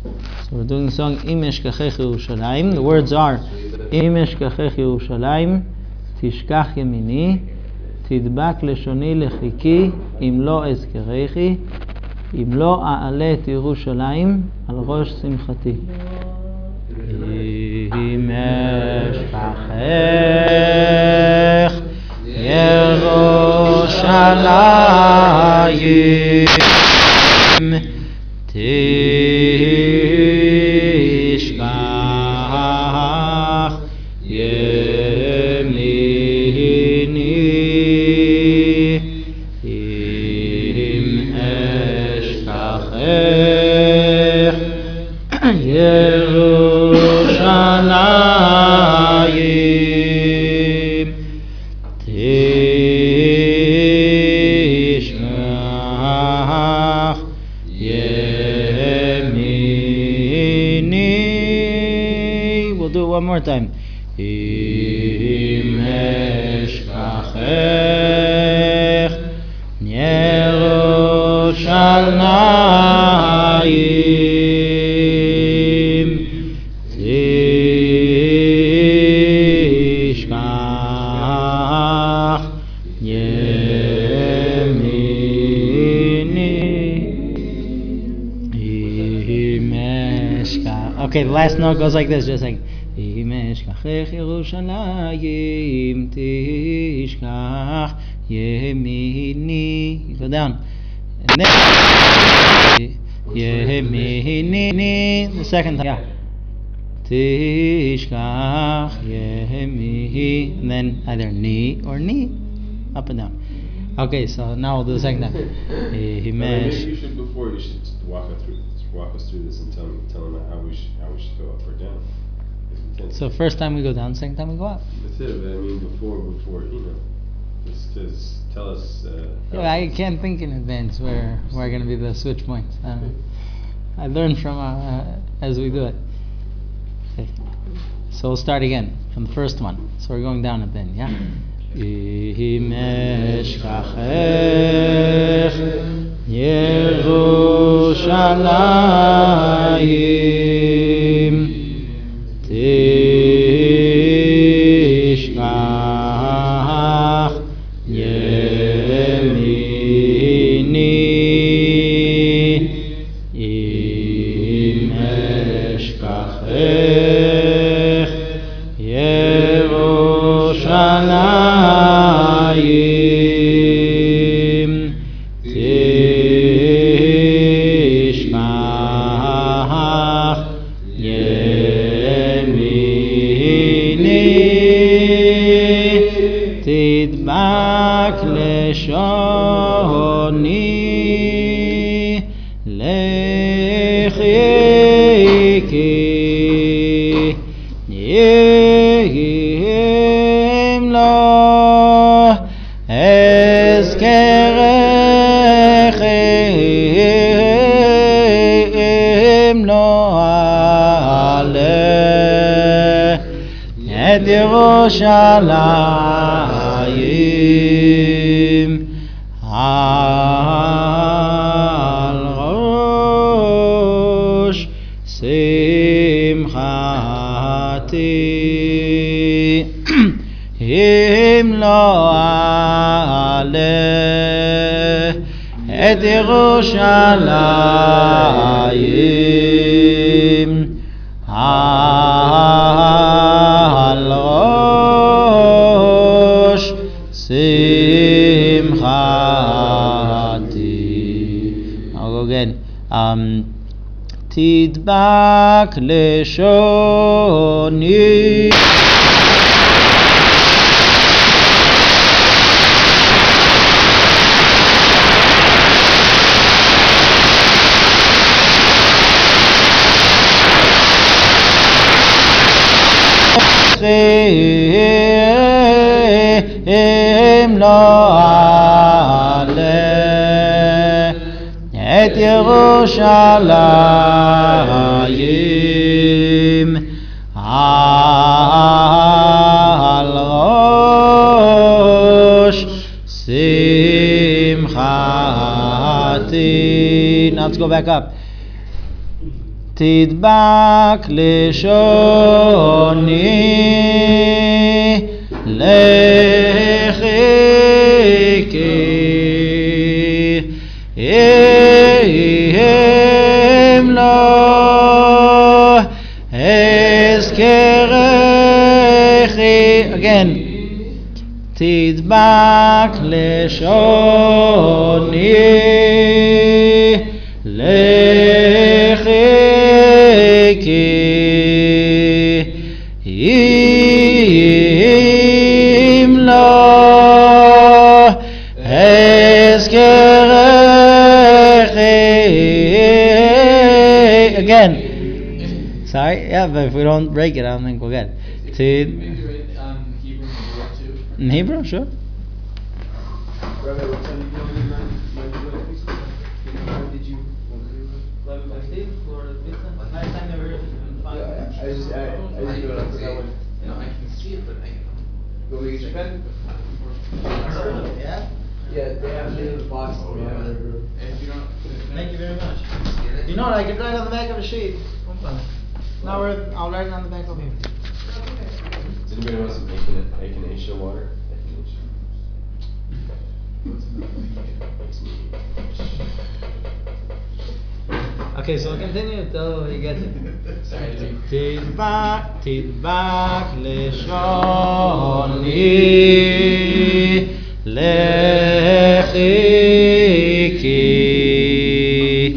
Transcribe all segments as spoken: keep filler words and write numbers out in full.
So we're doing the song Im Eshkachech Yerushalayim. The words are Im Eshkachech Yerushalayim, Tishkach Yemini, Tidbak Leshoni Lechiki, Im Lo Ezkerechi, Im Lo A'ale et Yerushalayim, Al Rosh Simchati. Im Eshkachech Yerushalayim, Tishkach Yemini, Im Eshkachech Yerushalayim, Tishkach Yemini. We'll do it one more time. Im Eshkachech Yerushalayim, Tishkach Yemini. Im Eshkach. Okay, the last note goes like this, just like Im Eshkachech Yerushalayim, Tishkach Yemini. You go down. And then Yemini. The second time. Yeah. Tishkach Yemini. And then either ni or ni. Up and down. Okay, so now we'll do the second time. Maybe you should before you should walk us through walk us through this and tell me tell them how we should how we should go up or down. So first time we go down, second time we go up. That's it. But I mean, before before you know, just, just tell us. Uh, yeah, I can't think in advance where where are going to be the switch points. Uh, I learn from uh, as we do it. Okay. So we'll start again from the first one. So we're going down it then, yeah. Im Eshkachech Yerushalayim, Tishkach Yemini, Im Eshkachech Yerushalayim, Tishkach Yemini, Tidbak Leshoni Lechiki, Im Lo Ezkerechi, Im Lo A'ale et Yerushalayim, Al Rosh Simchati, Im Lo A'ale et Yerushalayim, Al Rosh Simchati. I'll go again. Um, Tidbak Leshoni Im Lo A'ale et Yerushalayim, Al Rosh Simchati. Now let's go back up. תדבק לשוני לחיקי אם לא אזכרכי. again. תדבק לשוני לחיקי אם לא אזכרכי. again. Sorry, yeah, but if we don't break it, I don't think we'll get it. Tid- In Hebrew, sure. Rabbi, what time did you know my my wedding? What time did you? eleven fifteen, Florida Pizza. Nice time never heard Yeah, I just I, I just do it. I forgot what. You know, I can see it, but I. Go make it your pen. Yeah? Yeah, they have it in the box. Oh, We have it in the room. And if you don't. Thank you very much. Get it? You know what, I could write on the back of a sheet. Now we're, I'll write it on the back over here. Does anybody want some Echin- echinacea water? Echinacea. Okay, so we'll continue until he gets it. Sorry, dude. תדבק, תדבק לשוני לחיקי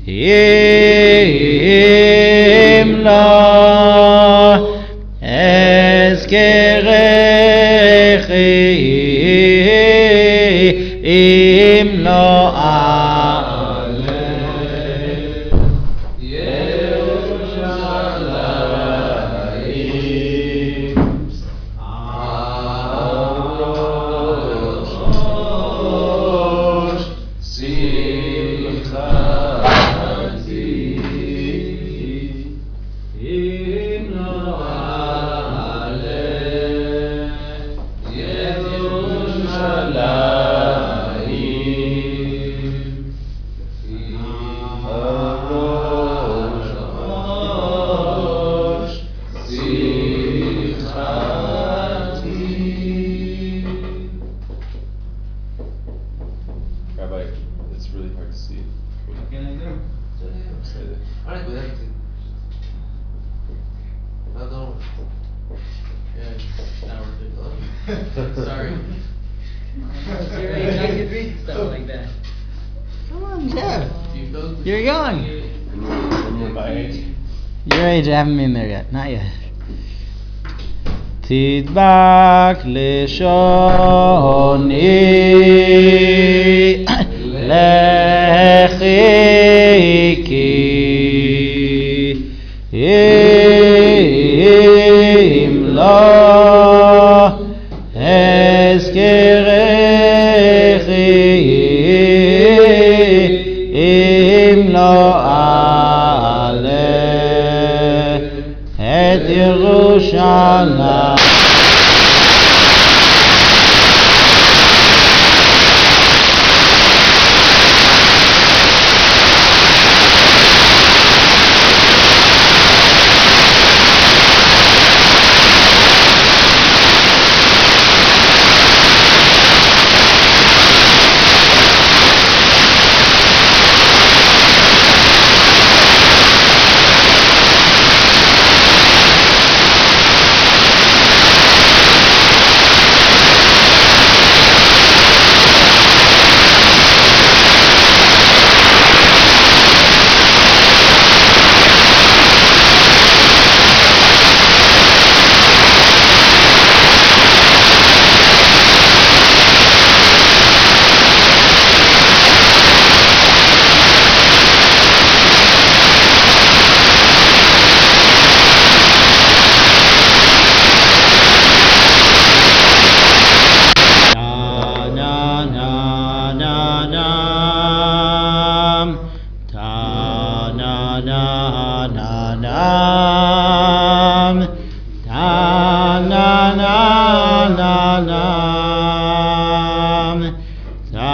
אם לא אזכרכי אם לא אעלה ירושלים על ראש שמחתי אם לא אעלה ירושלים הראש ראש שמחתי. Rabbi, it's really hard to see. What can I do? Say that. Alright, we have to. No, no. Yeah, it's not worth it. Sorry. Your age, I could read stuff like that. Come on, Jeff. Do you feel? You're young. When you're, when you're my age. Your age, I haven't been there yet. Not yet. תדבק לשוני לחיקי אם לא אזכרכי אם לא אעלה את ירושלים.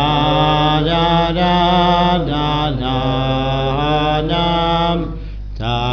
Da